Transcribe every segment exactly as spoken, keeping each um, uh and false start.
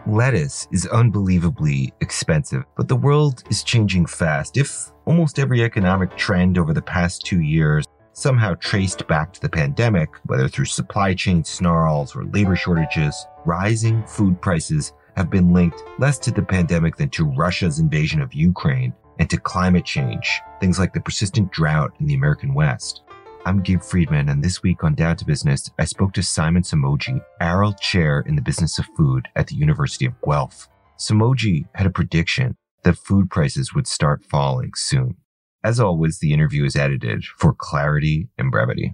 Lettuce is unbelievably expensive, but the world is changing fast. If almost every economic trend over the past two years somehow traced back to the pandemic, whether through supply chain snarls or labor shortages, rising food prices have been linked less to the pandemic than to Russia's invasion of Ukraine and to climate change, things like the persistent drought in the American West. I'm Gabe Friedman, and this week on Down to Business, I spoke to Simon Somogyi, Arrell Chair in the Business of Food at the University of Guelph. Somogyi had a prediction that food prices would start falling soon. As always, the interview is edited for clarity and brevity.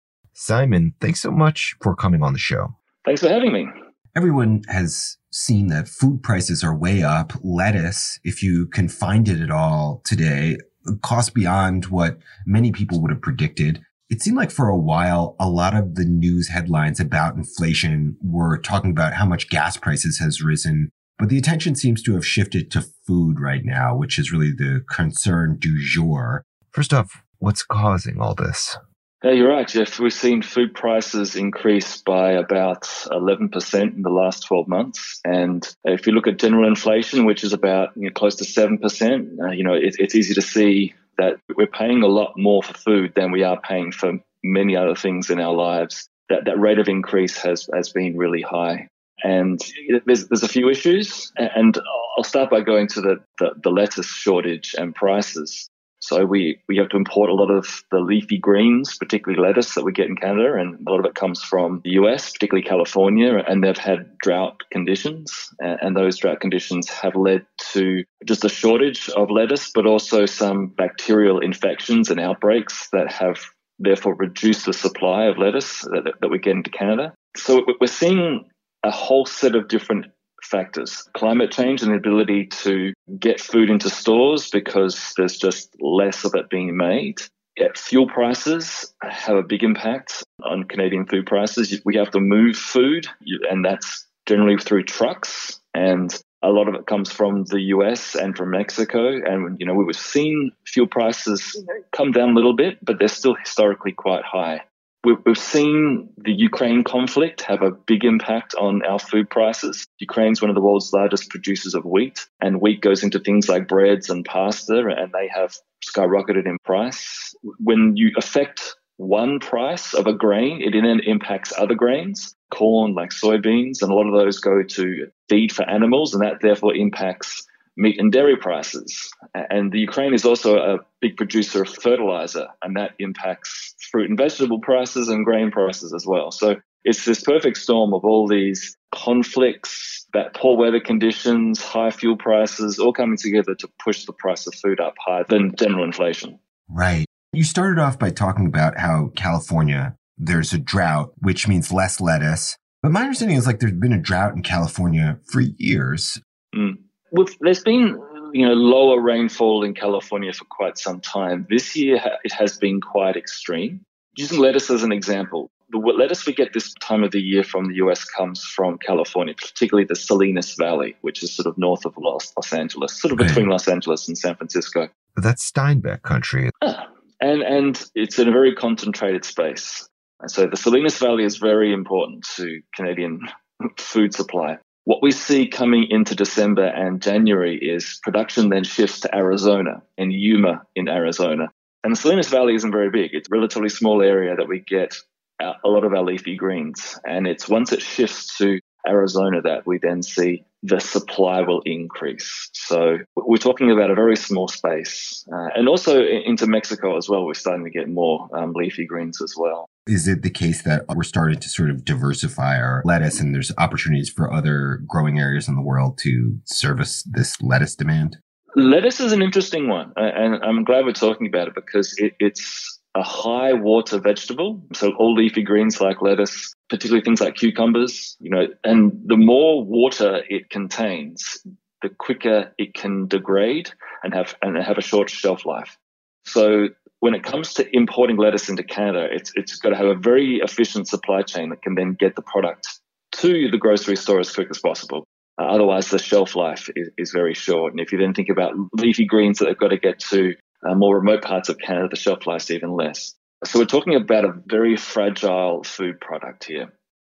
Simon, thanks so much for coming on the show. Thanks for having me. Everyone has seen that food prices are way up. Lettuce, if you can find it at all today, costs beyond what many people would have predicted. It seemed like for a while, a lot of the news headlines about inflation were talking about how much gas prices has risen, but the attention seems to have shifted to food right now, which is really the concern du jour. First off, what's causing all this? Yeah, you're right, Jeff. We've seen food prices increase by about eleven percent in the last twelve months. And if you look at general inflation, which is about you know, close to seven percent, uh, you know, it, it's easy to see that we're paying a lot more for food than we are paying for many other things in our lives. That that rate of increase has, has been really high. And there's there's a few issues. And I'll start by going to the, the, the lettuce shortage and prices. So we, we have to import a lot of the leafy greens, particularly lettuce that we get in Canada, and a lot of it comes from the U S, particularly California, and they've had drought conditions, and those drought conditions have led to just a shortage of lettuce, but also some bacterial infections and outbreaks that have therefore reduced the supply of lettuce that, that we get into Canada. So we're seeing a whole set of different factors. Climate change and the ability to get food into stores because there's just less of it being made. Yeah, fuel prices have a big impact on Canadian food prices. We have to move food, and that's generally through trucks. And a lot of it comes from the U S and from Mexico. And, you know, we've seen fuel prices come down a little bit, but they're still historically quite high. We've seen the Ukraine conflict have a big impact on our food prices. Ukraine's one of the world's largest producers of wheat, and wheat goes into things like breads and pasta, and they have skyrocketed in price. When you affect one price of a grain, it then impacts other grains, corn, like soybeans, and a lot of those go to feed for animals, and that therefore impacts meat and dairy prices. And the Ukraine is also a big producer of fertilizer, and that impacts fruit and vegetable prices and grain prices as well. So it's this perfect storm of all these conflicts, that poor weather conditions, high fuel prices, all coming together to push the price of food up higher than general inflation. Right. You started off by talking about how California, there's a drought, which means less lettuce. But my understanding is like there's been a drought in California for years. Mm. Well, there's been, you know, lower rainfall in California for quite some time. This year, it has been quite extreme. Using lettuce as an example, the lettuce we get this time of the year from the U S comes from California, particularly the Salinas Valley, which is sort of north of Los, Los Angeles, sort of between Los Angeles and San Francisco. That's Steinbeck country. Ah, and, and it's in a very concentrated space. And so the Salinas Valley is very important to Canadian food supply. What we see coming into December and January is production then shifts to Arizona and Yuma in Arizona. And the Salinas Valley isn't very big. It's a relatively small area that we get a lot of our leafy greens. And it's once it shifts to Arizona that we then see the supply will increase. So we're talking about a very small space. Uh, and also into Mexico as well, we're starting to get more um, leafy greens as well. Is it the case that we're starting to sort of diversify our lettuce and there's opportunities for other growing areas in the world to service this lettuce demand? Lettuce is an interesting one. And I'm glad we're talking about it because it, it's a high water vegetable. So all leafy greens like lettuce, particularly things like cucumbers, you know, and the more water it contains, the quicker it can degrade and have and have a short shelf life. So when it comes to importing lettuce into Canada, it's it's got to have a very efficient supply chain that can then get the product to the grocery store as quick as possible. Uh, otherwise, the shelf life is, is very short. And if you then think about leafy greens that they've got to get to uh, more remote parts of Canada, the shelf life is even less. So we're talking about a very fragile food product here.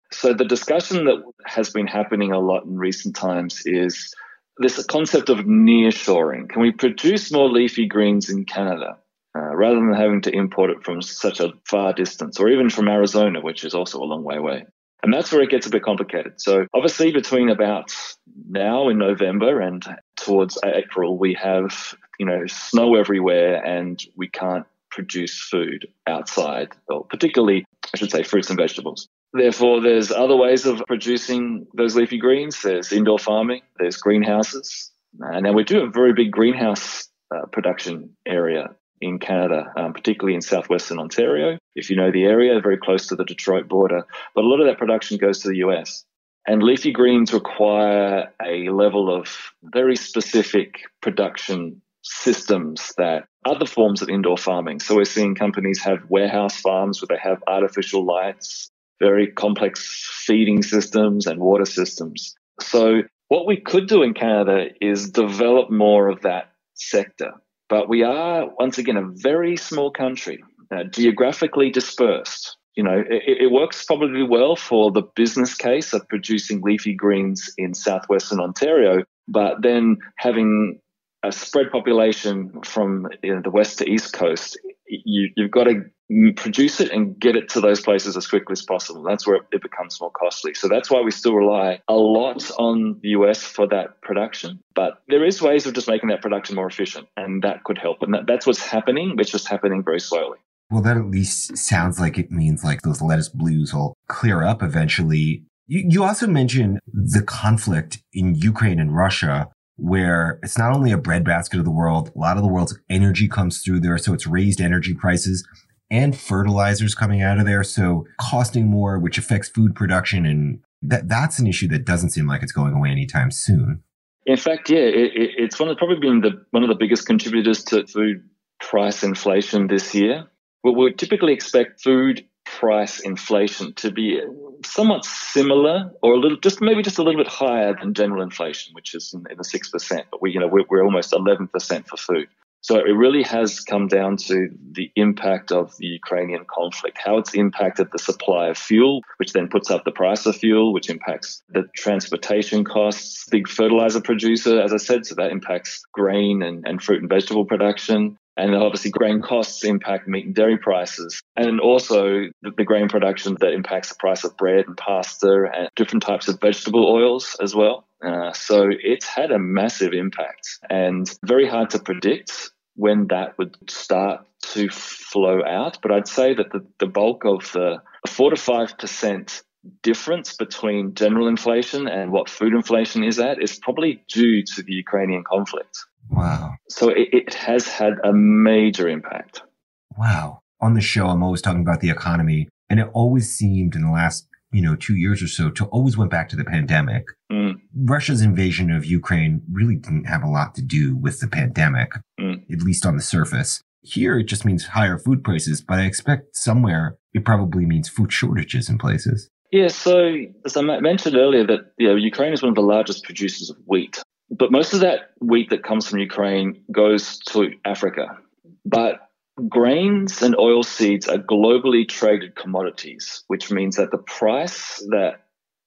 So the discussion that has been happening a lot in recent times is this concept of nearshoring. Can we produce more leafy greens in Canada uh, rather than having to import it from such a far distance, or even from Arizona, which is also a long way away? And that's where it gets a bit complicated. So obviously between about now in November and towards April, we have, you know, snow everywhere and we can't produce food outside, or particularly, I should say, fruits and vegetables. Therefore, there's other ways of producing those leafy greens. There's indoor farming, there's greenhouses. Uh, now, we do have a very big greenhouse uh, production area in Canada, um, particularly in southwestern Ontario. If you know the area, very close to the Detroit border. But a lot of that production goes to the U S. And leafy greens require a level of very specific production systems that other forms of indoor farming. So we're seeing companies have warehouse farms where they have artificial lights, very complex feeding systems and water systems. So what we could do in Canada is develop more of that sector. But we are, once again, a very small country, uh, geographically dispersed. You know, it, it works probably well for the business case of producing leafy greens in southwestern Ontario, but then having a spread population from, you know, the west to east coast, you, you've got to produce it and get it to those places as quickly as possible. That's where it becomes more costly. So that's why we still rely a lot on the U S for that production. But there is ways of just making that production more efficient, and that could help. And that, that's what's happening. It's just happening very slowly. Well, that at least sounds like it means like those lettuce blues will clear up eventually. You, you also mentioned the conflict in Ukraine and Russia, where it's not only a breadbasket of the world, a lot of the world's energy comes through there. So it's raised energy prices and fertilizers coming out of there. So costing more, which affects food production. And that that's an issue that doesn't seem like it's going away anytime soon. In fact, yeah, it, it, it's one of, probably been the, one of the biggest contributors to food price inflation this year. But we typically expect food price inflation to be somewhat similar, or a little, just maybe just a little bit higher than general inflation, which is in, in the six percent. But we, you know, we're, we're almost eleven percent for food. So it really has come down to the impact of the Ukrainian conflict, how it's impacted the supply of fuel, which then puts up the price of fuel, which impacts the transportation costs. Big fertilizer producer, as I said, so that impacts grain and, and fruit and vegetable production. And obviously grain costs impact meat and dairy prices. And also the, the grain production that impacts the price of bread and pasta and different types of vegetable oils as well. Uh, so it's had a massive impact, and very hard to predict when that would start to flow out. But I'd say that the, the bulk of the four to five percent difference between general inflation and what food inflation is at is probably due to the Ukrainian conflict. Wow. So it, it has had a major impact. Wow. On the show, I'm always talking about the economy, and it always seemed in the last, you know, two years or so to always went back to the pandemic. Mm. Russia's invasion of Ukraine really didn't have a lot to do with the pandemic, mm. at least on the surface. Here, it just means higher food prices, but I expect somewhere it probably means food shortages in places. Yeah, so as I mentioned earlier, that, you know, Ukraine is one of the largest producers of wheat. But most of that wheat that comes from Ukraine goes to Africa. But grains and oil seeds are globally traded commodities, which means that the price that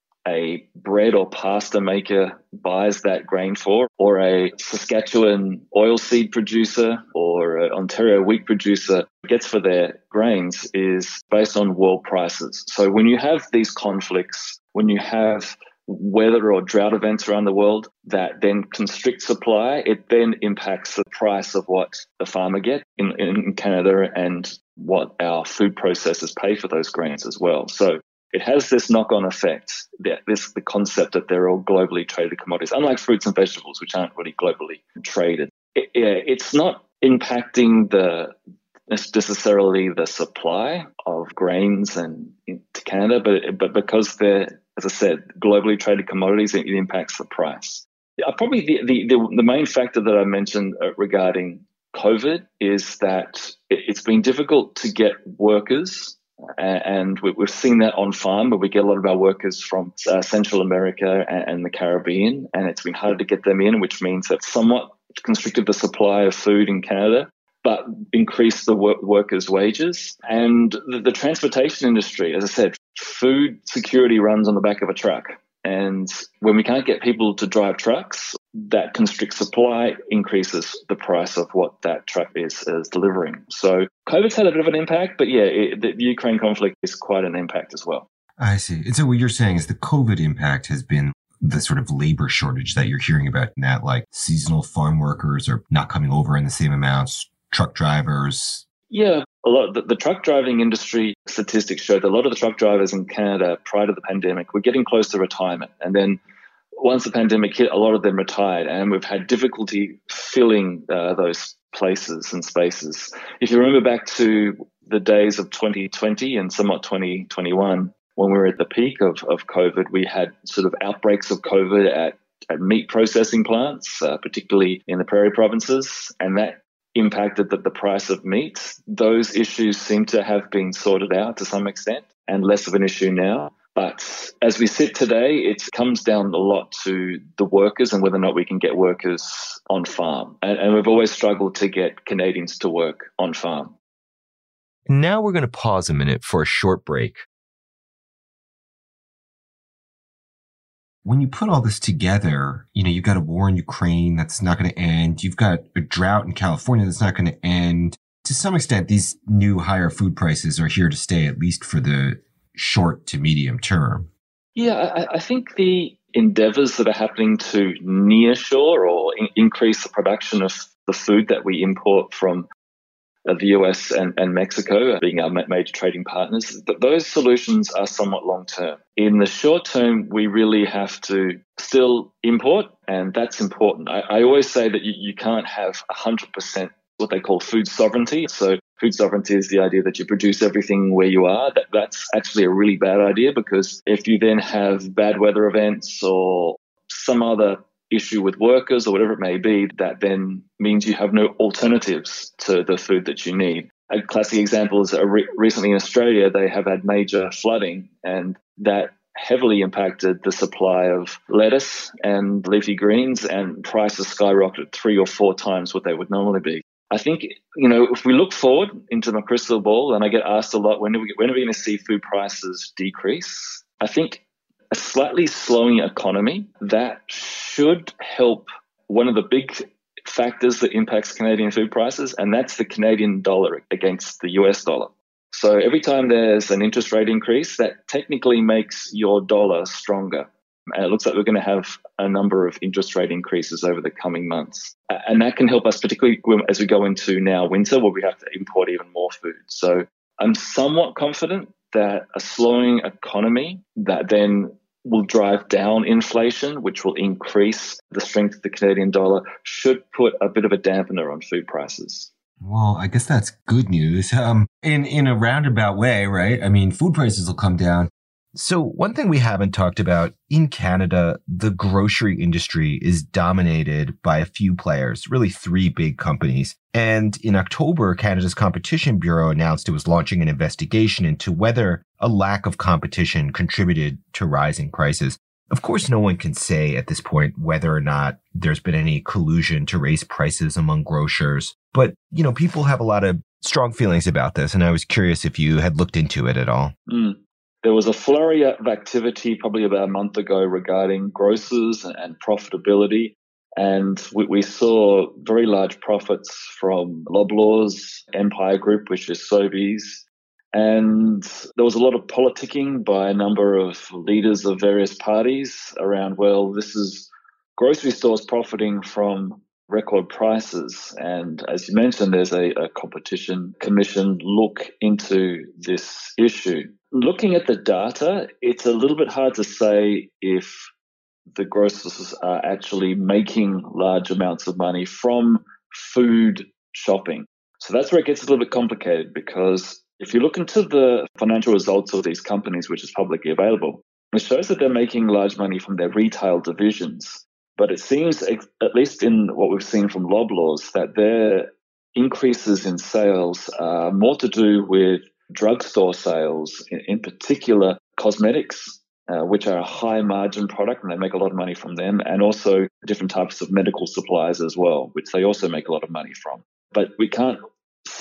a bread or pasta maker buys that grain for, or a Saskatchewan oil seed producer or an Ontario wheat producer gets for their grains, is based on world prices. So when you have these conflicts, when you have weather or drought events around the world that then constrict supply, it then impacts the price of what the farmer gets in, in Canada and what our food processors pay for those grains as well. So it has this knock-on effect, this the concept that they're all globally traded commodities, unlike fruits and vegetables, which aren't really globally traded. It, it's not impacting the necessarily the supply of grains and to Canada, but but because they're, as I said, globally traded commodities, it impacts the price. Yeah, probably the, the, the, the main factor that I mentioned regarding COVID is that it's been difficult to get workers, and we've seen that on farm, where we get a lot of our workers from uh, Central America and the Caribbean, and it's been harder to get them in, which means that somewhat constricted the supply of food in Canada. but increase the work- workers' wages. And the, the transportation industry, as I said, food security runs on the back of a truck. And when we can't get people to drive trucks, that constricts supply, increases the price of what that truck is, is delivering. So COVID's had a bit of an impact, but yeah, it, the Ukraine conflict is quite an impact as well. I see. And so what you're saying is the COVID impact has been the sort of labor shortage that you're hearing about, in that like seasonal farm workers are not coming over in the same amounts, truck drivers. Yeah, a lot. The, the truck driving industry statistics show that a lot of the truck drivers in Canada prior to the pandemic were getting close to retirement. And then once the pandemic hit, a lot of them retired, and we've had difficulty filling uh, those places and spaces. If you remember back to the days of twenty twenty and somewhat twenty twenty-one, when we were at the peak of, of COVID, we had sort of outbreaks of COVID at, at meat processing plants, uh, particularly in the prairie provinces, and that impacted the, the price of meat. Those issues seem to have been sorted out to some extent and less of an issue now. But as we sit today, it comes down a lot to the workers and whether or not we can get workers on farm. And, and we've always struggled to get Canadians to work on farm. Now we're going to pause a minute for a short break. When you put all this together, you know, you've got a war in Ukraine that's not going to end. You've got a drought in California that's not going to end. To some extent, these new higher food prices are here to stay, at least for the short to medium term. Yeah, I, I think the endeavors that are happening to nearshore or in, increase the production of the food that we import from uh, the U S and, and Mexico, being our major trading partners, th- those solutions are somewhat long-term. In the short term, we really have to still import, and that's important. I, I always say that you, you can't have one hundred percent what they call food sovereignty. So food sovereignty is the idea that you produce everything where you are. That, that's actually a really bad idea, because if you then have bad weather events or some other issue with workers or whatever it may be, that then means you have no alternatives to the food that you need. A classic example is uh, re- recently in Australia, they have had major flooding, and that heavily impacted the supply of lettuce and leafy greens, and prices skyrocketed three or four times what they would normally be. I think, you know, if we look forward into my crystal ball, and I get asked a lot, when are we, when are we going to see food prices decrease? I think a slightly slowing economy, that should help one of the big factors that impacts Canadian food prices, and that's the Canadian dollar against the U S dollar. So every time there's an interest rate increase, that technically makes your dollar stronger. And it looks like we're going to have a number of interest rate increases over the coming months. And that can help us, particularly as we go into now winter, where we have to import even more food. So I'm somewhat confident that a slowing economy that then will drive down inflation, which will increase the strength of the Canadian dollar, should put a bit of a dampener on food prices. Well, I guess that's good news. Um, in, in a roundabout way, right? I mean, food prices will come down. So one thing we haven't talked about, in Canada, the grocery industry is dominated by a few players, really three big companies. And in October, Canada's Competition Bureau announced it was launching an investigation into whether a lack of competition contributed to rising prices. Of course, no one can say at this point whether or not there's been any collusion to raise prices among grocers. But, you know, people have a lot of strong feelings about this, and I was curious if you had looked into it at all. Mm. There was a flurry of activity probably about a month ago regarding grocers and profitability. And we, we saw very large profits from Loblaws, Empire Group, which is Sobeys. And there was a lot of politicking by a number of leaders of various parties around, well, this is grocery stores profiting from record prices. And as you mentioned, there's a, a competition commission look into this issue. Looking at the data, it's a little bit hard to say if the grocers are actually making large amounts of money from food shopping. So that's where it gets a little bit complicated, because if you look into the financial results of these companies, which is publicly available, it shows that they're making large money from their retail divisions. But it seems, at least in what we've seen from Loblaws, that their increases in sales are more to do with drugstore sales, in, in particular cosmetics, uh, which are a high margin product, and they make a lot of money from them, and also different types of medical supplies as well, which they also make a lot of money from. But we can't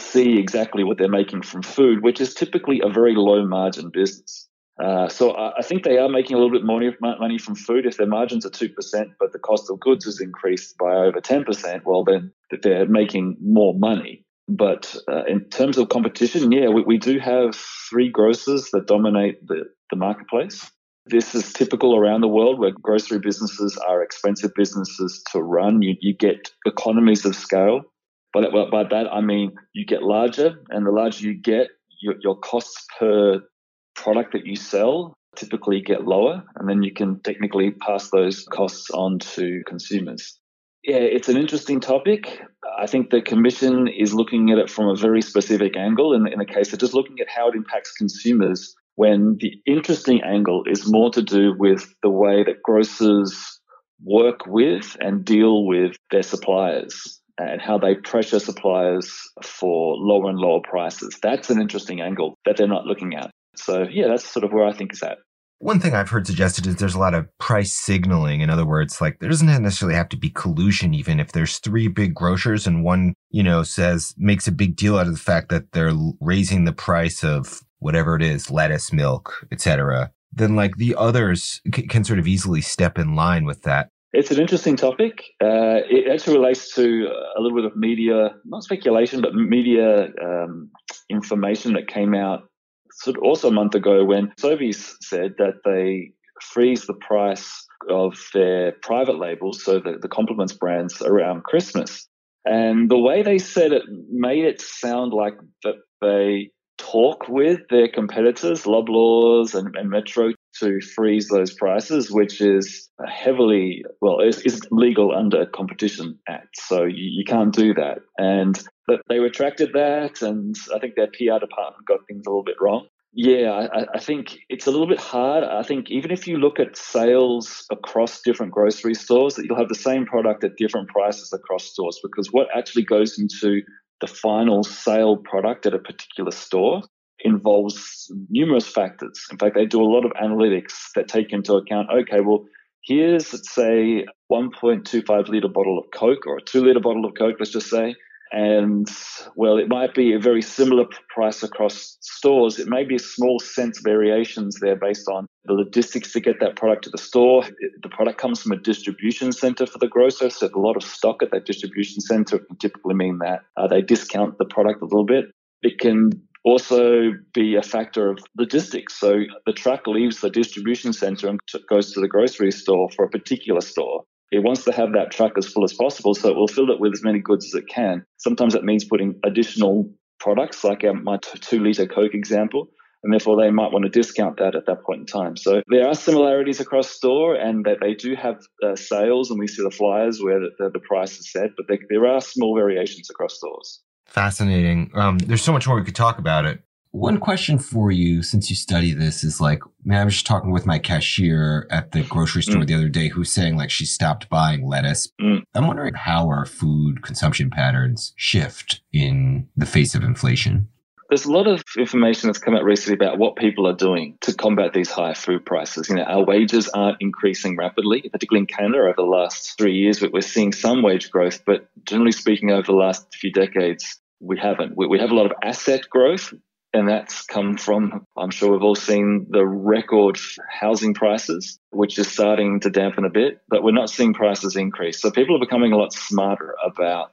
see exactly what they're making from food, which is typically a very low margin business. Uh, so I, I think they are making a little bit more money from food. If their margins are two percent, but the cost of goods is increased by over ten percent, well, then they're making more money. But uh, in terms of competition, yeah, we, we do have three grocers that dominate the, the marketplace. This is typical around the world where grocery businesses are expensive businesses to run. You, you get economies of scale. But by that, I mean you get larger, and the larger you get, your, your costs per product that you sell typically get lower, and then you can technically pass those costs on to consumers. Yeah, it's an interesting topic. I think the Commission is looking at it from a very specific angle. In, in the case of just looking at how it impacts consumers, when the interesting angle is more to do with the way that grocers work with and deal with their suppliers and how they pressure suppliers for lower and lower prices. That's an interesting angle that they're not looking at. So, yeah, that's sort of where I think it's at. One thing I've heard suggested is there's a lot of price signaling. In other words, like there doesn't necessarily have to be collusion, even if there's three big grocers and one, you know, says, makes a big deal out of the fact that they're raising the price of whatever it is, lettuce, milk, et cetera. Then like the others c- can sort of easily step in line with that. It's an interesting topic. Uh, it actually relates to a little bit of media, not speculation, but media um, information that came out sort of also a month ago when Sobeys said that they freeze the price of their private labels, so the, the Compliments brands, around Christmas. And the way they said it made it sound like that they talk with their competitors, Loblaws and, and Metro, to freeze those prices, which is heavily, well, is, is legal under Competition Act. So you, you can't do that. And but they retracted that, and I think their P R department got things a little bit wrong. Yeah, I, I think it's a little bit hard. I think even if you look at sales across different grocery stores, that you'll have the same product at different prices across stores, because what actually goes into the final sale product at a particular store involves numerous factors. In fact, they do a lot of analytics that take into account, okay, well, here's, let's say, one point two five litre bottle of Coke, or a two litre bottle of Coke, let's just say. And, well, it might be a very similar price across stores. It may be small cents variations there based on the logistics to get that product to the store. The product comes from a distribution center for the grocer, so a lot of stock at that distribution center can typically mean that uh, they discount the product a little bit. It can also be a factor of logistics. So the truck leaves the distribution center and t- goes to the grocery store for a particular store. It wants to have that truck as full as possible, so it will fill it with as many goods as it can. Sometimes that means putting additional products, like um, my t- two-litre Coke example, and therefore they might want to discount that at that point in time. So there are similarities across store, and that they do have uh, sales, and we see the flyers where the, the, the price is set, but they, there are small variations across stores. Fascinating. Um, there's so much more we could talk about it. One question for you, since you study this, is like, man, I was just talking with my cashier at the grocery store mm. the other day who's saying like she stopped buying lettuce. Mm. I'm wondering how our food consumption patterns shift in the face of inflation. There's a lot of information that's come out recently about what people are doing to combat these high food prices. You know, our wages aren't increasing rapidly, particularly in Canada over the last three years. We're seeing some wage growth, but generally speaking, over the last few decades, we haven't. We have a lot of asset growth. And that's come from, I'm sure we've all seen the record housing prices, which is starting to dampen a bit, but we're not seeing prices increase. So people are becoming a lot smarter about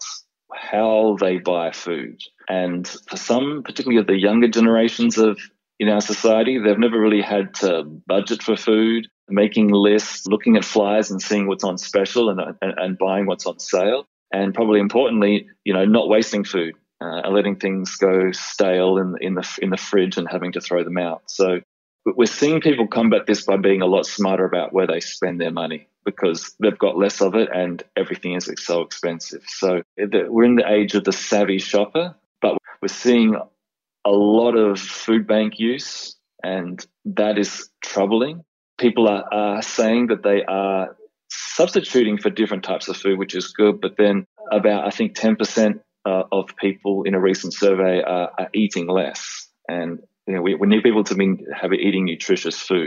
how they buy food. And for some, particularly of the younger generations of in our society, they've never really had to budget for food, making lists, looking at flyers and seeing what's on special and, and, and buying what's on sale. And probably importantly, you know, not wasting food. Uh, letting things go stale in, in the in the fridge and having to throw them out. So we're seeing people combat this by being a lot smarter about where they spend their money, because they've got less of it and everything is so expensive. So we're in the age of the savvy shopper, but we're seeing a lot of food bank use, and that is troubling. People are, are saying that they are substituting for different types of food, which is good, but then about, I think, ten percent Uh, of people in a recent survey are, are eating less. And you know, we, we need people to be have eating nutritious food.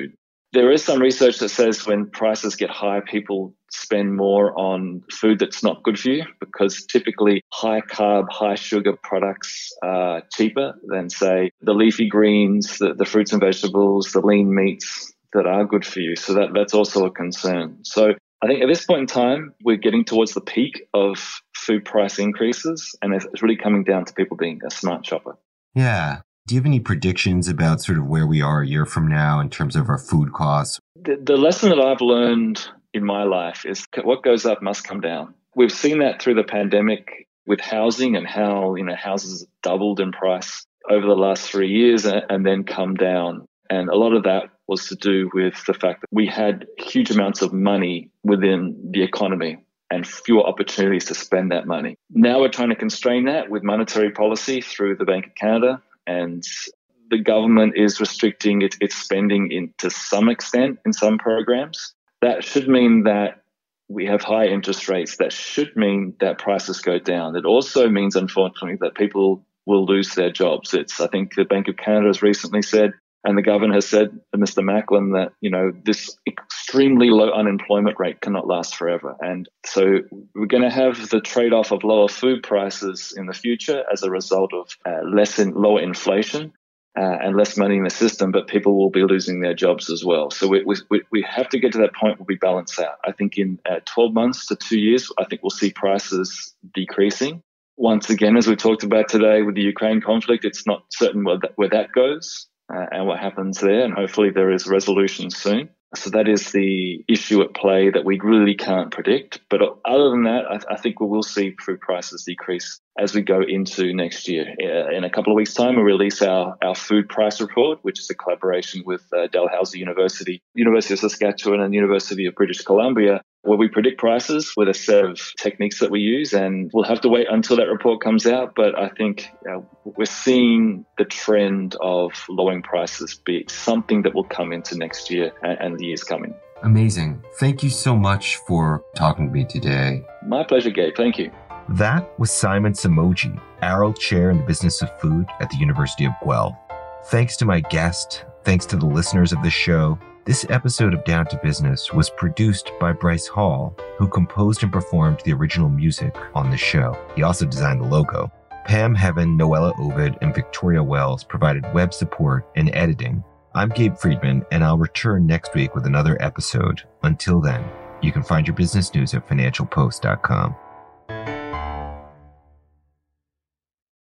There is some research that says when prices get high, people spend more on food that's not good for you, because typically high carb, high sugar products are cheaper than, say, the leafy greens, the, the fruits and vegetables, the lean meats that are good for you. So that, that's also a concern. So I think at this point in time, we're getting towards the peak of food price increases, and it's really coming down to people being a smart shopper. Yeah. Do you have any predictions about sort of where we are a year from now in terms of our food costs? The, the lesson that I've learned in my life is what goes up must come down. We've seen that through the pandemic with housing and how, you know, houses doubled in price over the last three years and, and then come down. And a lot of that was to do with the fact that we had huge amounts of money within the economy and fewer opportunities to spend that money. Now we're trying to constrain that with monetary policy through the Bank of Canada, and the government is restricting its, its spending in, to some extent in some programs. That should mean that we have high interest rates. That should mean that prices go down. It also means, unfortunately, that people will lose their jobs. It's, I think the Bank of Canada has recently said, and the governor has said, Mister Macklin, that, you know, this extremely low unemployment rate cannot last forever. And so we're going to have the trade-off of lower food prices in the future as a result of uh, less in, lower inflation uh, and less money in the system, but people will be losing their jobs as well. So we, we, we have to get to that point where we balance out. I think in uh, twelve months to two years, I think we'll see prices decreasing. Once again, as we talked about today with the Ukraine conflict, it's not certain where that, where that goes. Uh, and what happens there, and hopefully there is resolution soon. So that is the issue at play that we really can't predict. But other than that, I, I think we will see food prices decrease as we go into next year. Uh, in a couple of weeks' time, we'll release our, our food price report, which is a collaboration with uh, Dalhousie University, University of Saskatchewan and University of British Columbia, where we predict prices with a set of techniques that we use. And we'll have to wait until that report comes out. But I think uh, we're seeing the trend of lowering prices be something that will come into next year and, and the years coming. Amazing. Thank you so much for talking to me today. My pleasure, Gabe. Thank you. That was Simon Somogyi, Arrell Chair in the Business of Food at the University of Guelph. Thanks to my guest. Thanks to the listeners of this show. This episode of Down to Business was produced by Bryce Hall, who composed and performed the original music on the show. He also designed the logo. Pam Heaven, Noella Ovid, and Victoria Wells provided web support and editing. I'm Gabe Friedman, and I'll return next week with another episode. Until then, you can find your business news at financial post dot com.